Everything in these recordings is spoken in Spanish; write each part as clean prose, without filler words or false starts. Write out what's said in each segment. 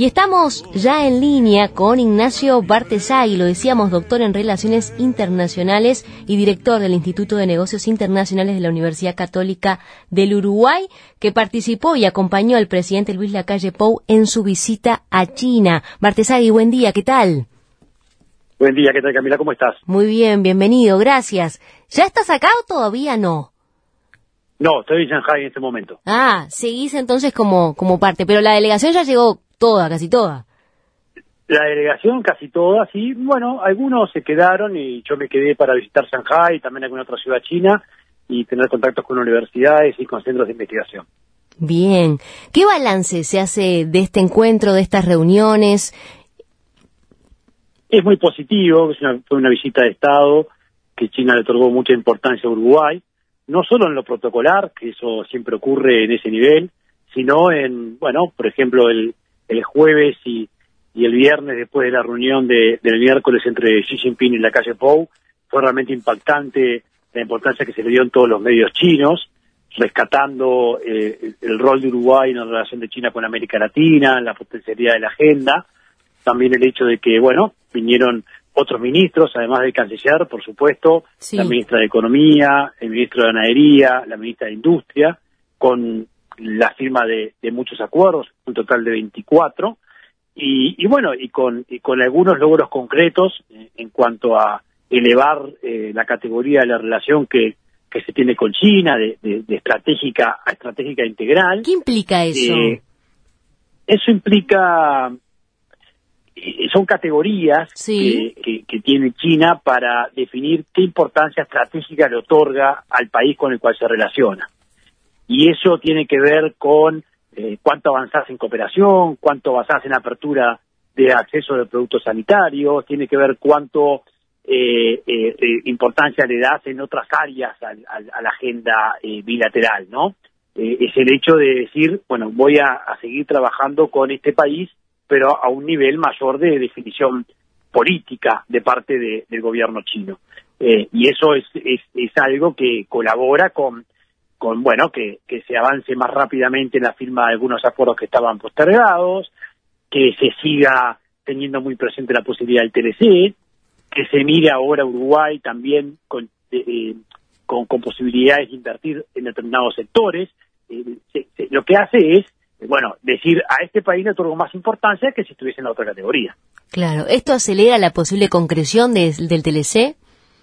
Y estamos ya en línea con Ignacio Bartesagui, lo decíamos, doctor en Relaciones Internacionales y director del Instituto de Negocios Internacionales de la Universidad Católica del Uruguay, que participó y acompañó al presidente Luis Lacalle Pou en su visita a China. Bartesagui, buen día, ¿qué tal? Buen día, ¿qué tal, Camila? ¿Cómo estás? Muy bien, bienvenido, gracias. ¿Ya estás acá o todavía no? No, estoy en Shanghái en este momento. Ah, seguís entonces como parte, pero la delegación ya llegó toda, casi toda. La delegación casi toda, sí. Bueno, algunos se quedaron y yo me quedé para visitar Shanghái y también alguna otra ciudad china y tener contactos con universidades y con centros de investigación. Bien. ¿Qué balance se hace de este encuentro, de estas reuniones? Es muy positivo, fue una visita de Estado que China le otorgó mucha importancia a Uruguay, no solo en lo protocolar, que eso siempre ocurre en ese nivel, sino en, bueno, por ejemplo, el jueves y el viernes, después de la reunión del miércoles entre Xi Jinping y Lacalle Pou, fue realmente impactante la importancia que se le dio en todos los medios chinos, rescatando el rol de Uruguay en la relación de China con América Latina, la potencialidad de la agenda, también el hecho de que, bueno, vinieron otros ministros, además del canciller, por supuesto, sí, la ministra de Economía, el ministro de Ganadería, la ministra de Industria, con la firma de muchos acuerdos, un total de 24, y bueno, y con algunos logros concretos en cuanto a elevar la categoría de la relación que se tiene con China, de estratégica a estratégica integral. ¿Qué implica eso? Eso implica... son categorías, sí, que tiene China para definir qué importancia estratégica le otorga al país con el cual se relaciona. Y eso tiene que ver con cuánto avanzás en cooperación, cuánto avanzás en apertura de acceso de productos sanitarios, tiene que ver cuánto importancia le das en otras áreas a la agenda bilateral, ¿no? Es el hecho de decir, bueno, voy a seguir trabajando con este país, pero a un nivel mayor de definición política de parte del gobierno chino. Y eso es algo que colabora con bueno, que se avance más rápidamente en la firma de algunos acuerdos que estaban postergados, que se siga teniendo muy presente la posibilidad del TLC, que se mire ahora Uruguay también con posibilidades de invertir en determinados sectores. Lo que hace es, bueno, decir a este país le otorgo más importancia que si estuviese en la otra categoría. Claro, ¿esto acelera la posible concreción del TLC?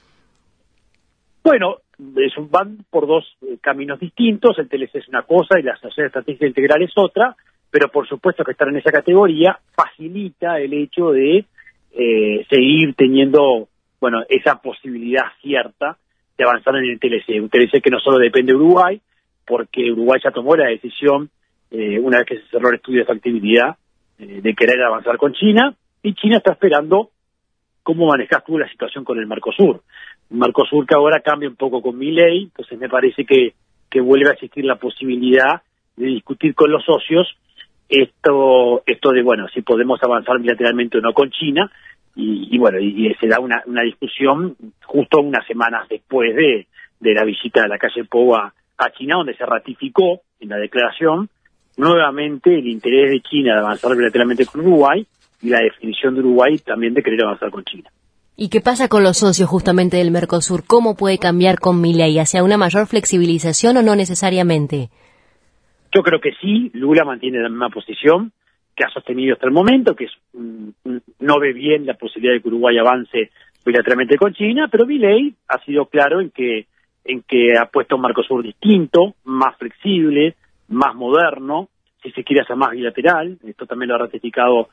Bueno, van por dos caminos distintos. El TLC es una cosa y la Asociación Estratégica Integral es otra, pero por supuesto que estar en esa categoría facilita el hecho de seguir teniendo, bueno, esa posibilidad cierta de avanzar en el TLC. Un TLC que no solo depende de Uruguay, porque Uruguay ya tomó la decisión, una vez que se cerró el estudio de factibilidad, de querer avanzar con China, y China está esperando cómo manejas tú la situación con el Mercosur. Un Mercosur que ahora cambia un poco con Milei, entonces me parece que vuelve a existir la posibilidad de discutir con los socios esto de, bueno, si podemos avanzar bilateralmente o no con China, y bueno, y se da una discusión justo unas semanas después de la visita de Lacalle Pou a China, donde se ratificó en la declaración nuevamente el interés de China de avanzar bilateralmente con Uruguay y la definición de Uruguay también de querer avanzar con China. ¿Y qué pasa con los socios justamente del Mercosur? ¿Cómo puede cambiar con Milei? ¿Hacia una mayor flexibilización o no necesariamente? Yo creo que sí. Lula mantiene la misma posición que ha sostenido hasta el momento, que es no ve bien la posibilidad de que Uruguay avance bilateralmente con China, pero Milei ha sido claro en que ha puesto un Mercosur distinto, más flexible, más moderno, si se quiere hacer más bilateral. Esto también lo ha ratificado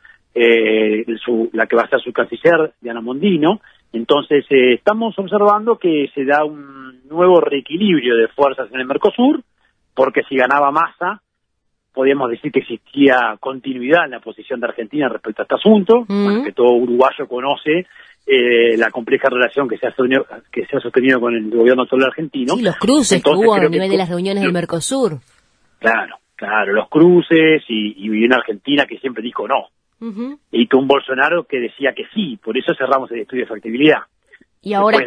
la que va a ser su canciller, Diana Mondino. Entonces estamos observando que se da un nuevo reequilibrio de fuerzas en el Mercosur, porque si ganaba Massa, podríamos decir que existía continuidad en la posición de Argentina respecto a este asunto, bueno, que todo uruguayo conoce la compleja relación que se ha sostenido con el gobierno actual argentino. Sí, los cruces. Entonces, que hubo a nivel de las reuniones del Mercosur. Claro, los cruces y una Argentina que siempre dijo no. Y que un Bolsonaro que decía que sí, por eso cerramos el estudio de factibilidad. Y ahora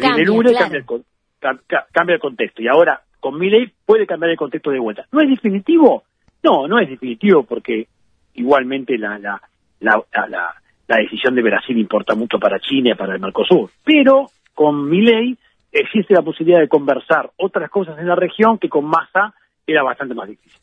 cambia el contexto, y ahora con Milei puede cambiar el contexto de vuelta. ¿No es definitivo? No es definitivo, porque igualmente la la decisión de Brasil importa mucho para China y para el Mercosur. Pero con Milei existe la posibilidad de conversar otras cosas en la región que con Massa era bastante más difícil.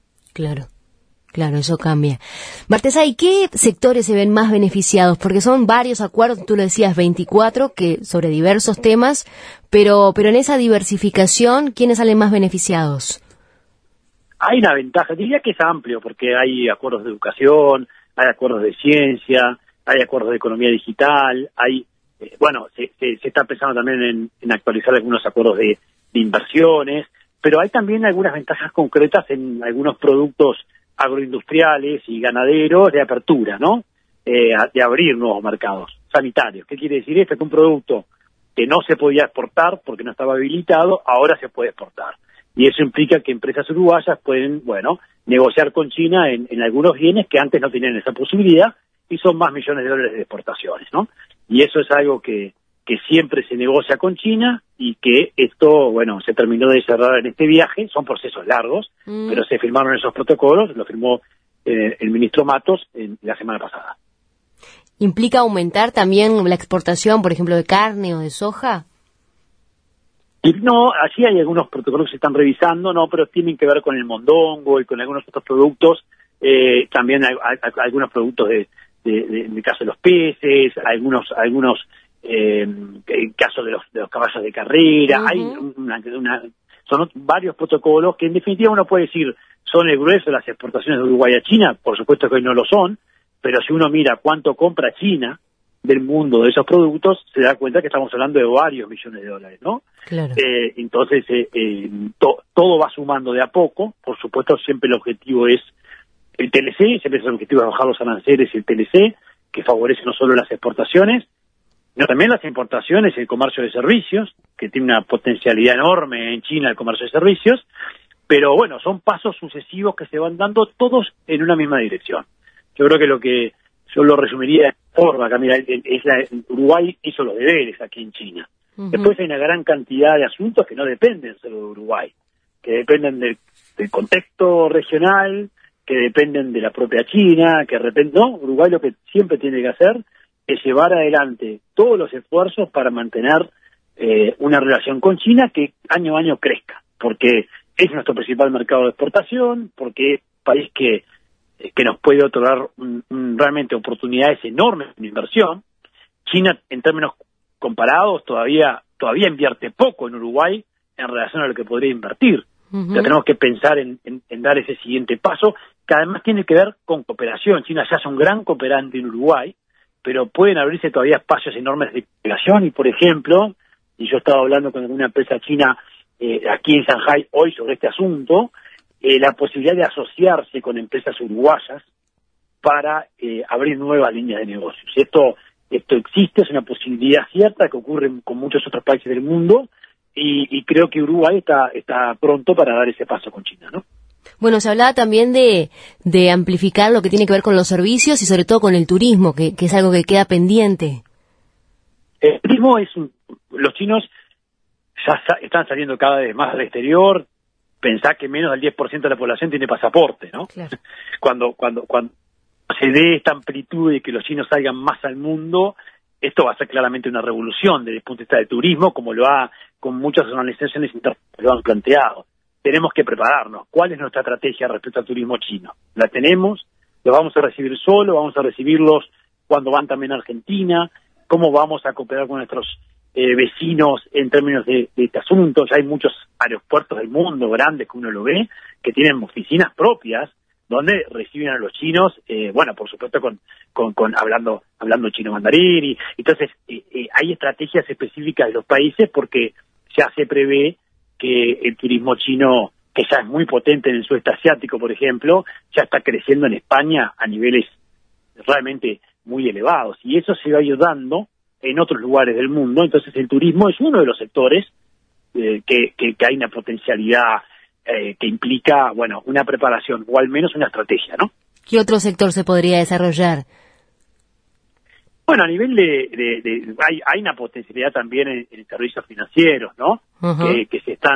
Claro, eso cambia. Bartesay, ¿qué sectores se ven más beneficiados? Porque son varios acuerdos, tú lo decías, 24, que sobre diversos temas, pero en esa diversificación, ¿quiénes salen más beneficiados? Hay una ventaja, diría que es amplio, porque hay acuerdos de educación, hay acuerdos de ciencia, hay acuerdos de economía digital, hay, se está pensando también en actualizar algunos acuerdos de inversiones, pero hay también algunas ventajas concretas en algunos productos agroindustriales y ganaderos de apertura, ¿no? De abrir nuevos mercados sanitarios. ¿Qué quiere decir esto? Que un producto que no se podía exportar porque no estaba habilitado, ahora se puede exportar. Y eso implica que empresas uruguayas pueden, negociar con China en algunos bienes que antes no tenían esa posibilidad y son más millones de dólares de exportaciones, ¿no? Y eso es algo que siempre se negocia con China y que esto, se terminó de cerrar en este viaje. Son procesos largos, pero se firmaron esos protocolos, lo firmó el ministro Matos la semana pasada. ¿Implica aumentar también la exportación, por ejemplo, de carne o de soja? Y no, allí hay algunos protocolos que se están revisando, pero tienen que ver con el mondongo y con algunos otros productos. También hay algunos productos en el caso de los peces, algunos en el caso de los caballos de carrera. Hay son varios protocolos que en definitiva uno puede decir son el grueso de las exportaciones de Uruguay a China. Por supuesto que hoy no lo son, pero si uno mira cuánto compra China del mundo de esos productos, se da cuenta que estamos hablando de varios millones de dólares, ¿no? Claro. Entonces, todo va sumando de a poco. Por supuesto, siempre el objetivo es el TLC, siempre es el objetivo de bajar los aranceles y el TLC, que favorece no solo las exportaciones, sino también las importaciones y el comercio de servicios, que tiene una potencialidad enorme en China el comercio de servicios, pero son pasos sucesivos que se van dando todos en una misma dirección. Yo creo que yo lo resumiría de forma, acá, mira, Uruguay hizo los deberes aquí en China. Después hay una gran cantidad de asuntos que no dependen solo de Uruguay, que dependen del contexto regional, que dependen de la propia China, que de repente, Uruguay lo que siempre tiene que hacer es llevar adelante todos los esfuerzos para mantener una relación con China que año a año crezca, porque es nuestro principal mercado de exportación, porque es un país que nos puede otorgar realmente oportunidades enormes de inversión. China, en términos comparados, todavía invierte poco en Uruguay en relación a lo que podría invertir. Ya tenemos que pensar en dar ese siguiente paso, que además tiene que ver con cooperación. China ya es un gran cooperante en Uruguay, pero pueden abrirse todavía espacios enormes de cooperación. Y, por ejemplo, y yo estaba hablando con alguna empresa china aquí en Shanghái hoy sobre este asunto, la posibilidad de asociarse con empresas uruguayas para abrir nuevas líneas de negocios. Esto existe, es una posibilidad cierta que ocurre con muchos otros países del mundo y creo que Uruguay está pronto para dar ese paso con China, ¿no? Bueno, se hablaba también de amplificar lo que tiene que ver con los servicios y sobre todo con el turismo, que es algo que queda pendiente. El turismo los chinos ya están saliendo cada vez más al exterior. Pensá que menos del 10% de la población tiene pasaporte, ¿no? Claro. Cuando se dé esta amplitud de que los chinos salgan más al mundo, esto va a ser claramente una revolución desde el punto de vista del turismo, como lo ha con muchas organizaciones internacionales lo han planteado. Tenemos que prepararnos. ¿Cuál es nuestra estrategia respecto al turismo chino? ¿La tenemos? ¿Los vamos a recibir solo? ¿Vamos a recibirlos cuando van también a Argentina? ¿Cómo vamos a cooperar con nuestros vecinos en términos de este asunto? Ya hay muchos aeropuertos del mundo grandes que uno lo ve, que tienen oficinas propias donde reciben a los chinos, por supuesto con hablando chino mandarín, y entonces hay estrategias específicas de los países porque ya se prevé que el turismo chino, que ya es muy potente en el sudeste asiático, por ejemplo, ya está creciendo en España a niveles realmente muy elevados, y eso se va ayudando en otros lugares del mundo. Entonces el turismo es uno de los sectores que hay una potencialidad que implica, una preparación o al menos una estrategia, ¿no? ¿Qué otro sector se podría desarrollar? Bueno, a nivel hay una potencialidad también en servicios financieros, ¿no? Uh-huh.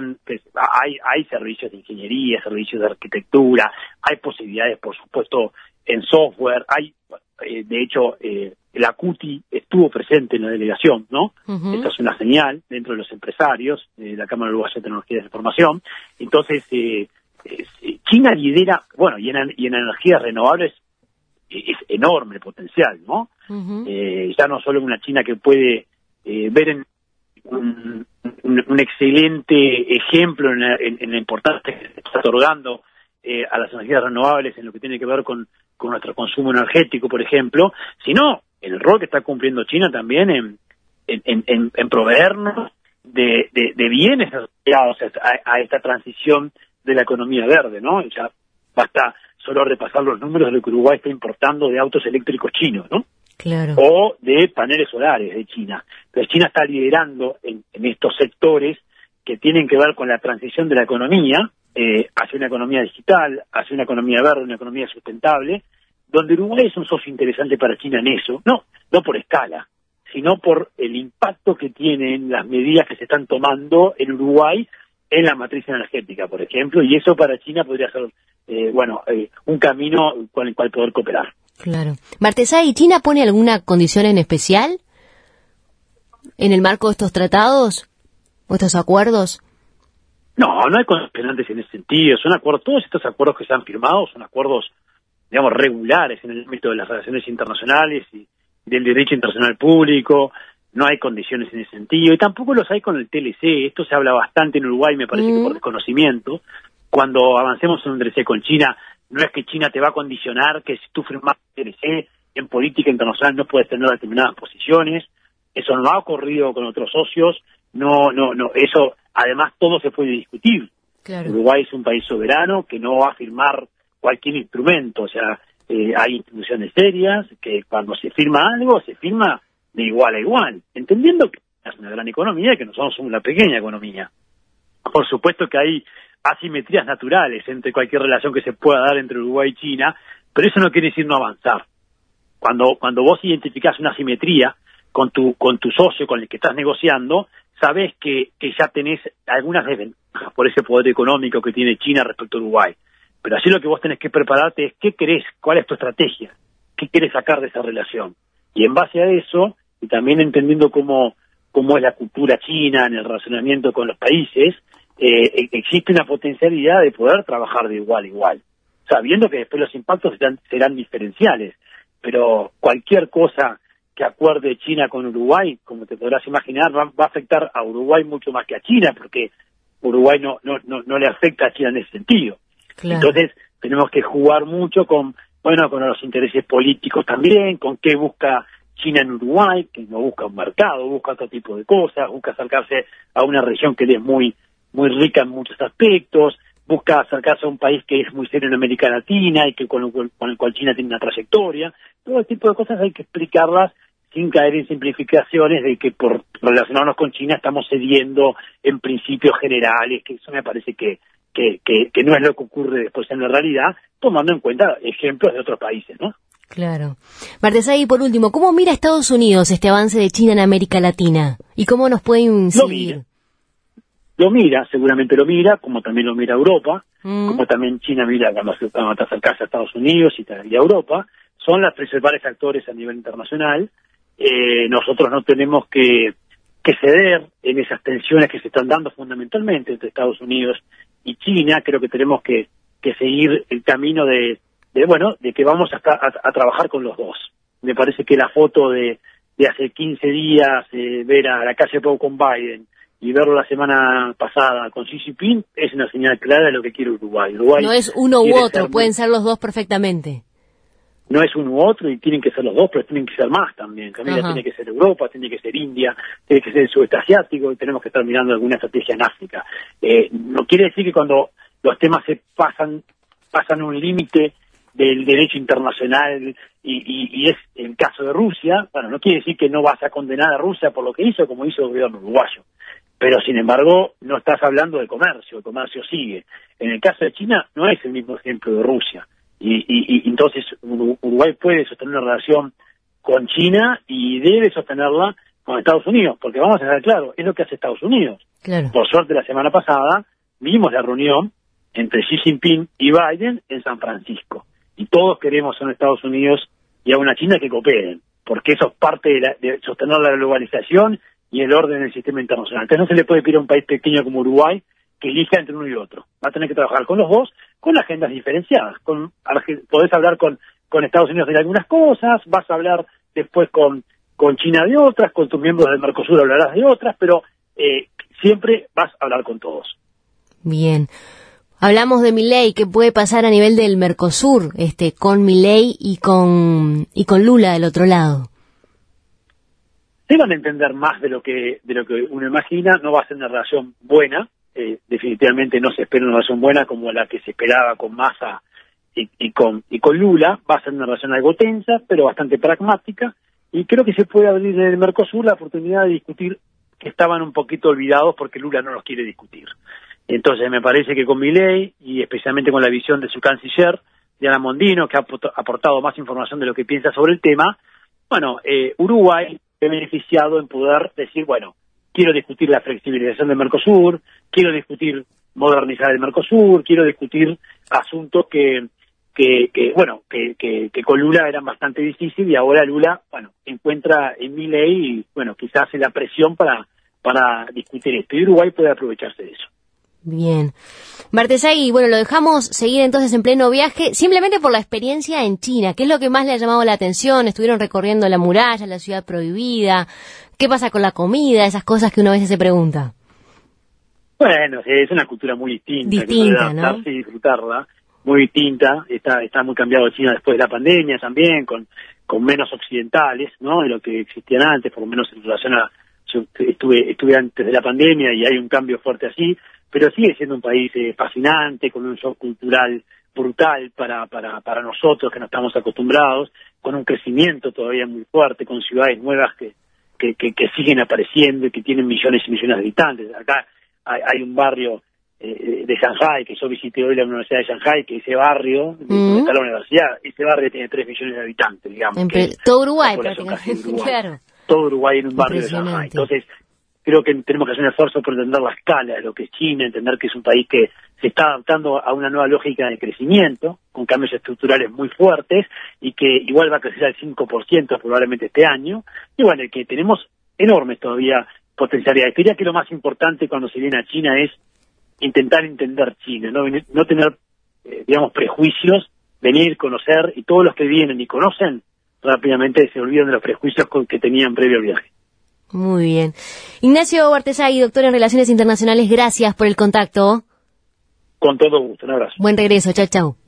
Hay servicios de ingeniería, servicios de arquitectura, hay posibilidades, por supuesto, en software, hay de hecho, la CUTI estuvo presente en la delegación, ¿no? Uh-huh. Esta es una señal dentro de los empresarios de la Cámara Uruguaya de Tecnología de Información. Entonces, China lidera, bueno, y en energías renovables es enorme el potencial, ¿no? Uh-huh. Ya no solo una China que puede ver en un excelente ejemplo en la importancia que se está otorgando a las energías renovables en lo que tiene que ver con nuestro consumo energético, por ejemplo, sino en el rol que está cumpliendo China también en proveernos de bienes asociados a esta transición de la economía verde, ¿no? Ya basta solo repasar los números de lo que Uruguay está importando de autos eléctricos chinos, ¿no? Claro. O de paneles solares de China. Entonces China está liderando en estos sectores que tienen que ver con la transición de la economía hacia una economía digital, hacia una economía verde, una economía sustentable, donde Uruguay es un socio interesante para China en eso, no por escala, sino por el impacto que tienen las medidas que se están tomando en Uruguay en la matriz energética, por ejemplo, y eso para China podría ser, un camino con el cual poder cooperar. Claro. Bartesay, ¿China pone alguna condición en especial en el marco de estos tratados o estos acuerdos? No hay condicionantes en ese sentido. Son acuerdos, todos estos acuerdos que se han firmado son acuerdos, digamos, regulares en el ámbito de las relaciones internacionales y del derecho internacional público. No hay condiciones en ese sentido y tampoco los hay con el TLC. Esto se habla bastante en Uruguay, me parece que por desconocimiento. Cuando avancemos en un TLC con China, no es que China te va a condicionar que si tú firmas TLC en política internacional no puedes tener determinadas posiciones. Eso no ha ocurrido con otros socios. No, eso además todo se puede discutir. Claro. Uruguay es un país soberano que no va a firmar cualquier instrumento, o sea, hay instituciones serias que cuando se firma algo, se firma de igual a igual, entendiendo que es una gran economía y que nosotros somos una pequeña economía. Por supuesto que hay asimetrías naturales entre cualquier relación que se pueda dar entre Uruguay y China, pero eso no quiere decir no avanzar. Cuando vos identificás una asimetría con tu socio con el que estás negociando, sabés que ya tenés algunas desventajas por ese poder económico que tiene China respecto a Uruguay. Pero así lo que vos tenés que prepararte es qué querés, cuál es tu estrategia, qué querés sacar de esa relación. Y en base a eso, y también entendiendo cómo es la cultura china en el relacionamiento con los países, existe una potencialidad de poder trabajar de igual a igual, sabiendo que después los impactos serán diferenciales. Pero cualquier cosa que acuerde China con Uruguay, como te podrás imaginar, va a afectar a Uruguay mucho más que a China, porque Uruguay no le afecta a China en ese sentido. Claro. Entonces tenemos que jugar mucho con los intereses políticos también, con qué busca China en Uruguay, que no busca un mercado, busca otro tipo de cosas, busca acercarse a una región que es muy rica en muchos aspectos, busca acercarse a un país que es muy serio en América Latina y que con el cual China tiene una trayectoria. Todo tipo de cosas hay que explicarlas sin caer en simplificaciones de que por relacionarnos con China estamos cediendo en principios generales, que eso me parece que no es lo que ocurre después en la realidad, tomando en cuenta ejemplos de otros países, ¿no? Claro. Bartesay, por último, ¿cómo mira Estados Unidos este avance de China en América Latina? ¿Y cómo nos puede incidir? Seguramente lo mira, como también lo mira Europa, como también China mira cuando se acercarse a Estados Unidos y a Europa. Son los principales actores a nivel internacional. Nosotros no tenemos que ceder en esas tensiones que se están dando fundamentalmente entre Estados Unidos y China. Creo que tenemos que seguir el camino de que vamos a trabajar con los dos. Me parece que la foto de hace 15 días, ver a la calle Pau con Biden y verlo la semana pasada con Xi Jinping es una señal clara de lo que quiere Uruguay. No es uno u otro, pueden ser los dos perfectamente. No es uno u otro y tienen que ser los dos, pero tienen que ser más también. Camila, tiene que ser Europa, tiene que ser India, tiene que ser el sudeste asiático y tenemos que estar mirando alguna estrategia en África. No quiere decir que cuando los temas se pasan un límite del derecho internacional y es el caso de Rusia, no quiere decir que no vas a condenar a Rusia por lo que hizo, como hizo el gobierno uruguayo. Pero, sin embargo, no estás hablando de comercio, el comercio sigue. En el caso de China no es el mismo ejemplo de Rusia. Y entonces Uruguay puede sostener una relación con China y debe sostenerla con Estados Unidos, porque vamos a ser claros, es lo que hace Estados Unidos. Claro. Por suerte, la semana pasada vimos la reunión entre Xi Jinping y Biden en San Francisco. Y todos queremos en Estados Unidos y a una China que cooperen, porque eso es parte de sostener la globalización y el orden del sistema internacional. Entonces no se le puede pedir a un país pequeño como Uruguay que elija entre uno y otro. Va a tener que trabajar con los dos, con agendas diferenciadas. Podés hablar con Estados Unidos de algunas cosas, vas a hablar después con China de otras, con tus miembros del Mercosur hablarás de otras, pero siempre vas a hablar con todos. Bien. Hablamos de Milei, ¿qué puede pasar a nivel del Mercosur, con Milei y con Lula del otro lado? Se van a entender más de lo que uno imagina. No va a ser una relación buena, definitivamente no se espera una relación buena como la que se esperaba con Massa y con Lula. Va a ser una relación algo tensa, pero bastante pragmática, y creo que se puede abrir en el Mercosur la oportunidad de discutir que estaban un poquito olvidados porque Lula no los quiere discutir. Entonces me parece que con Milei, y especialmente con la visión de su canciller, Diana Mondino, que ha aportado más información de lo que piensa sobre el tema, Uruguay se ha beneficiado en poder decir, quiero discutir la flexibilización del Mercosur, quiero discutir modernizar el Mercosur, quiero discutir asuntos que con Lula eran bastante difíciles, y ahora Lula, encuentra en Milei y, quizás hace la presión para discutir esto, y Uruguay puede aprovecharse de eso. Bien. Bartesagui, lo dejamos seguir entonces en pleno viaje, simplemente por la experiencia en China. ¿Qué es lo que más le ha llamado la atención? Estuvieron recorriendo la muralla, la ciudad prohibida. ¿Qué pasa con la comida? Esas cosas que uno a veces se pregunta. Bueno, es una cultura muy distinta, que puede adaptarse, ¿no? Y disfrutarla, muy distinta. Está muy cambiado China después de la pandemia también, con menos occidentales, ¿no? De lo que existían antes, por lo menos en relación a... Yo estuve antes de la pandemia y hay un cambio fuerte así, pero sigue siendo un país fascinante, con un shock cultural brutal para nosotros que no estamos acostumbrados, con un crecimiento todavía muy fuerte, con ciudades nuevas que siguen apareciendo y que tienen millones y millones de habitantes. Acá hay un barrio de Shanghái, que yo visité hoy la Universidad de Shanghái, que ese barrio, donde está la universidad, ese barrio tiene 3 millones de habitantes, digamos. Todo Uruguay, prácticamente, claro. Todo Uruguay en un barrio de Shanghái. Entonces, creo que tenemos que hacer un esfuerzo por entender la escala de lo que es China, entender que es un país que se está adaptando a una nueva lógica de crecimiento, con cambios estructurales muy fuertes, y que igual va a crecer al 5% probablemente este año, y que tenemos enormes todavía potencialidades. Diría que lo más importante cuando se viene a China es intentar entender China, no tener, prejuicios, venir, conocer, y todos los que vienen y conocen, rápidamente se olvidan de los prejuicios que tenían previo al viaje. Muy bien. Ignacio Bartesagui, doctor en Relaciones Internacionales, gracias por el contacto. Con todo gusto, un abrazo. Buen regreso, chau.